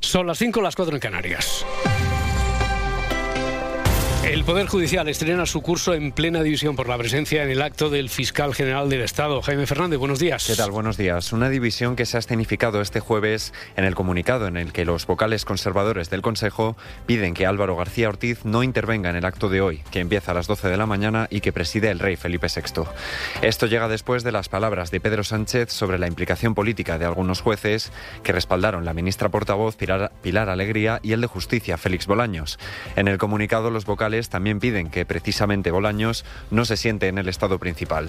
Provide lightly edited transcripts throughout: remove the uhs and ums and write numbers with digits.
Son las 5, las 4 en Canarias. El Poder Judicial estrena su curso en plena división por la presencia en el acto del fiscal general del Estado. Jaime Fernández, buenos días. ¿Qué tal? Buenos días. Una división que se ha escenificado este jueves en el comunicado en el que los vocales conservadores del Consejo piden que Álvaro García Ortiz no intervenga en el acto de hoy, que empieza a las 12 de la mañana y que preside el rey Felipe VI. Esto llega después de las palabras de Pedro Sánchez sobre la implicación política de algunos jueces que respaldaron la ministra portavoz Pilar Alegría y el de Justicia, Félix Bolaños. En el comunicado, los vocales también piden que precisamente Bolaños no se siente en el estrado principal.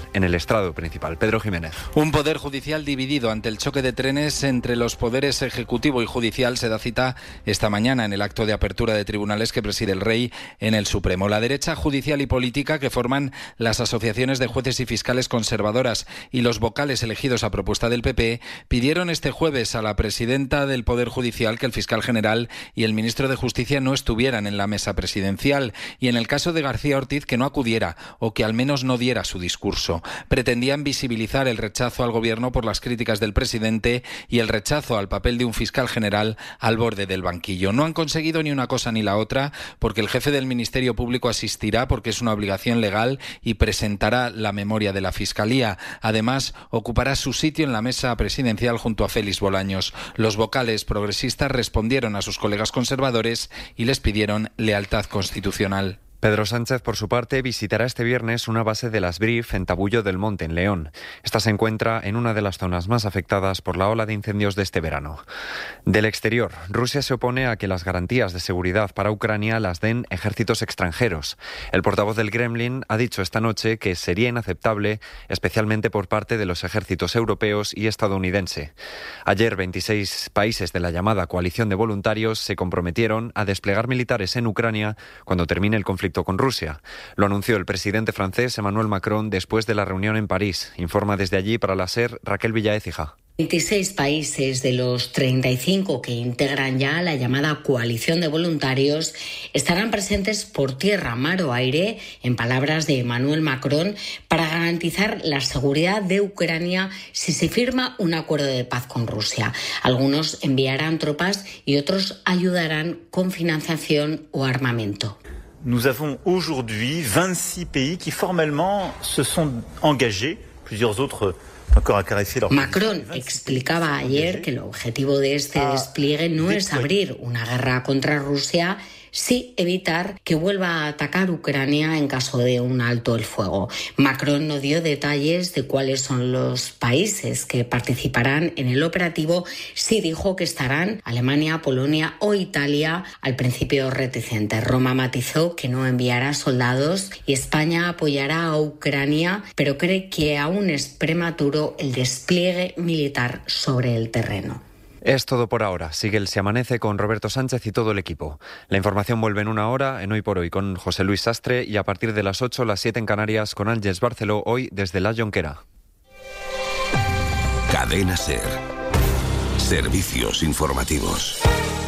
Pedro Jiménez. Un poder judicial dividido ante el choque de trenes entre los poderes ejecutivo y judicial se da cita esta mañana en el acto de apertura de tribunales que preside el rey en el Supremo. La derecha judicial y política, que forman las asociaciones de jueces y fiscales conservadoras, y los vocales elegidos a propuesta del PP, pidieron este jueves a la presidenta del Poder Judicial que el fiscal general y el ministro de Justicia no estuvieran en la mesa presidencial, y en el caso de García Ortiz que no acudiera o que al menos no diera su discurso. Pretendían visibilizar el rechazo al gobierno por las críticas del presidente y el rechazo al papel de un fiscal general al borde del banquillo. No han conseguido ni una cosa ni la otra, porque el jefe del Ministerio Público asistirá porque es una obligación legal y presentará la memoria de la Fiscalía. Además, ocupará su sitio en la mesa presidencial junto a Félix Bolaños. Los vocales progresistas respondieron a sus colegas conservadores y les pidieron lealtad constitucional. Pedro Sánchez, por su parte, visitará este viernes una base de las BRIF en Tabullo del Monte, en León. Esta se encuentra en una de las zonas más afectadas por la ola de incendios de este verano. Del exterior, Rusia se opone a que las garantías de seguridad para Ucrania las den ejércitos extranjeros. El portavoz del Kremlin ha dicho esta noche que sería inaceptable, especialmente por parte de los ejércitos europeos y estadounidense. Ayer, 26 países de la llamada coalición de voluntarios se comprometieron a desplegar militares en Ucrania cuando termine el conflicto con Rusia. Lo anunció el presidente francés Emmanuel Macron después de la reunión en París. Informa desde allí para la SER Raquel Villaécija. 26 países de los 35 que integran ya la llamada coalición de voluntarios estarán presentes por tierra, mar o aire, en palabras de Emmanuel Macron, para garantizar la seguridad de Ucrania si se firma un acuerdo de paz con Rusia. Algunos enviarán tropas y otros ayudarán con financiación o armamento. Nous avons aujourd'hui 26 pays qui formellement se sont engagés, plusieurs autres encore acaricié leur Macron explicaba ayer que el objetivo de este despliegue no es abrir una guerra contra Rusia, sí evitar que vuelva a atacar Ucrania en caso de un alto el fuego. Macron no dio detalles de cuáles son los países que participarán en el operativo, sí dijo que estarán Alemania, Polonia o Italia, al principio reticente. Roma matizó que no enviará soldados y España apoyará a Ucrania, pero cree que aún es prematuro el despliegue militar sobre el terreno. Es todo por ahora. Sigue el Se Amanece con Roberto Sánchez y todo el equipo. La información vuelve en una hora, en Hoy por Hoy, con José Luis Sastre, y a partir de las 8, las 7 en Canarias, con Ángeles Barceló, hoy desde La Jonquera. Cadena SER. Servicios informativos.